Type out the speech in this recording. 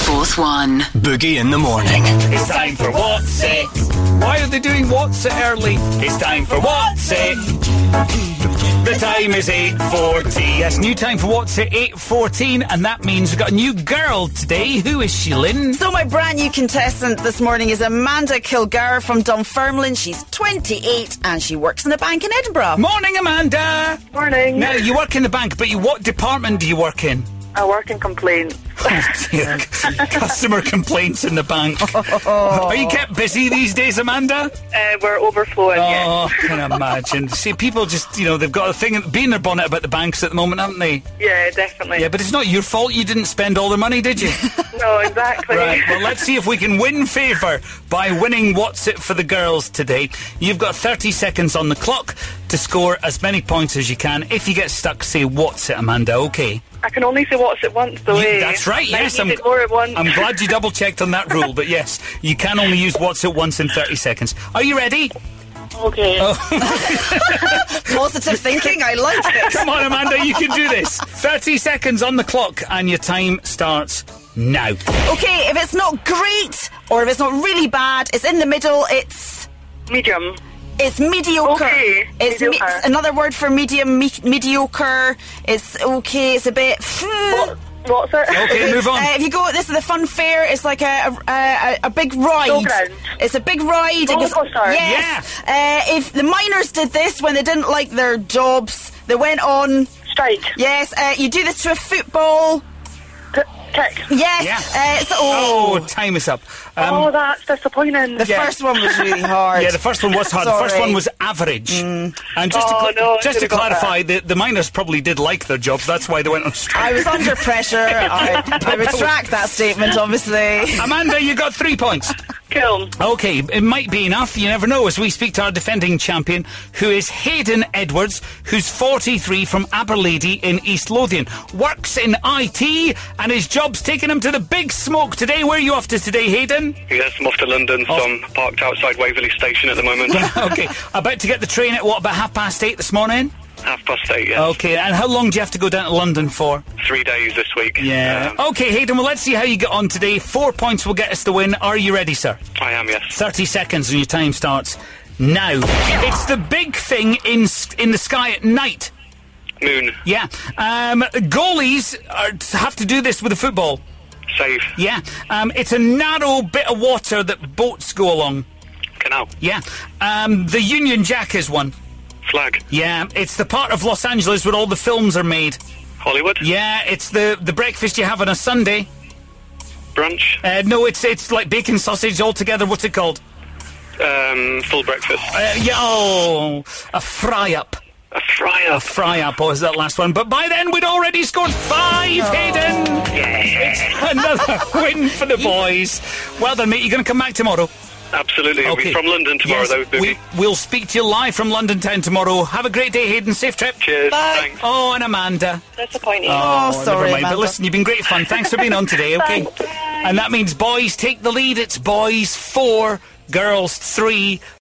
Fourth One. Boogie in the morning. It's time for What's It? Why are they doing What's It early? It's time for What's It? The time is 8:14. Yes, new time for What's It, 8:14, and that means we've got a new girl today. Who is she, Lynn? So my brand new contestant this morning is Amanda Kilgar from Dunfermline. She's 28 and she works in a bank in Edinburgh. Morning, Amanda. Morning. Now, you work in the bank, but what department do you work in? I work in complaints. Oh dear. Customer complaints in the bank. Are you kept busy these days, Amanda? We're overflowing, Oh, I can imagine. See, people just, they've got a thing being their bonnet about the banks at the moment, haven't they? Yeah, definitely. Yeah, but it's not your fault you didn't spend all their money, did you? No, exactly. Right, well, let's see if we can win favour by winning What's It for the girls today. You've got 30 seconds on the clock to score as many points as you can. If you get stuck, say What's It, Amanda, OK? I can only say What's It once, though, That's right, yes. I need it more at once. I'm glad you double-checked on that rule, but yes, you can only use What's It once in 30 seconds. Are you ready? Okay. Positive thinking, I like it. Come on, Amanda, you can do this. 30 seconds on the clock, and your time starts now. Okay, if it's not great or if it's not really bad, it's in the middle, it's Medium. mediocre. Okay, It's mediocre. another word for medium, mediocre. It's okay, it's a bit... What's it? Okay, move on. If you go, this is the fun fair. It's like a big ride. Showground. It's a big ride. Roller coaster. Yes. If the miners did this when they didn't like their jobs, they went on. Strike. Yes. You do this to a football. Kick. Yes. Yeah. Time is up. That's disappointing. The first one was really hard. Yeah, the first one was hard. The first one was average. And just to clarify, the miners probably did like their jobs. That's why they went on strike. I was under pressure. I retract that statement, obviously. Amanda, you got 3 points. Cool. Okay, it might be enough. You never know as we speak to our defending champion, who is Hayden Edwards, who's 43 from Aberlady in East Lothian. Works in IT and his job's taking him to the big smoke today. Where are you off to today, Hayden? Yes, I'm off to London, so I'm parked outside Waverley Station at the moment. Okay, about to get the train at about 8:30 this morning? 8:30, yes. Okay, and how long do you have to go down to London for? 3 days this week. Yeah. Okay, Hayden, well, let's see how you get on today. 4 points will get us the win. Are you ready, sir? I am, yes. 30 seconds and your time starts now. It's the big thing in the sky at night. Moon. Yeah. Goalies have to do this with a football. Save. Yeah. It's a narrow bit of water that boats go along. Canal. Yeah. The Union Jack is one. Flag. Yeah. It's the part of Los Angeles where all the films are made. Hollywood. Yeah. It's the breakfast you have on a Sunday. Brunch. No, it's like bacon sausage all together. What's it called? Full breakfast. A fry-up. A fry-up. A fry-up was that last one. But by then, we'd already scored 5, Hayden. It's another win for the boys. Well done, mate. You're going to come back tomorrow? Absolutely. I'll be from London tomorrow, yes, though, Boogie. We'll speak to you live from London town tomorrow. Have a great day, Hayden. Safe trip. Cheers. Bye. Thanks. Oh, and Amanda. Disappointing. Sorry, never mind. Amanda. But listen, you've been great fun. Thanks for being on today, okay? Thanks. And that means boys take the lead. It's boys 4, girls 3.